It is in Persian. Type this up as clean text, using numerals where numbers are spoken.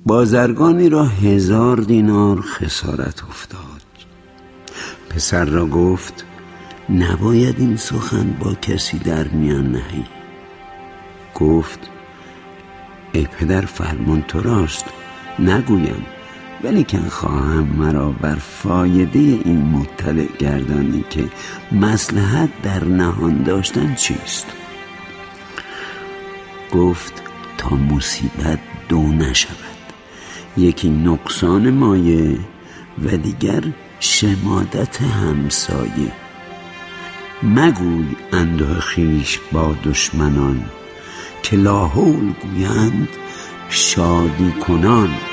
بازرگانی را 1000 دینار خسارت افتاد. پسر را گفت نباید این سخن با کسی در میان نهی. گفت ای پدر، فرمان تو راست، نگویم، ولیکن خواهم مرا بر فایده این مطلع گردانی که مصلحت در نهان داشتن چیست. گفت تا مصیبت دو نشود، یکی نقصان مایه و دیگر شمادت همسایه. مگوی انده خویش با دشمنان، که لاحول گویند شادی کنان.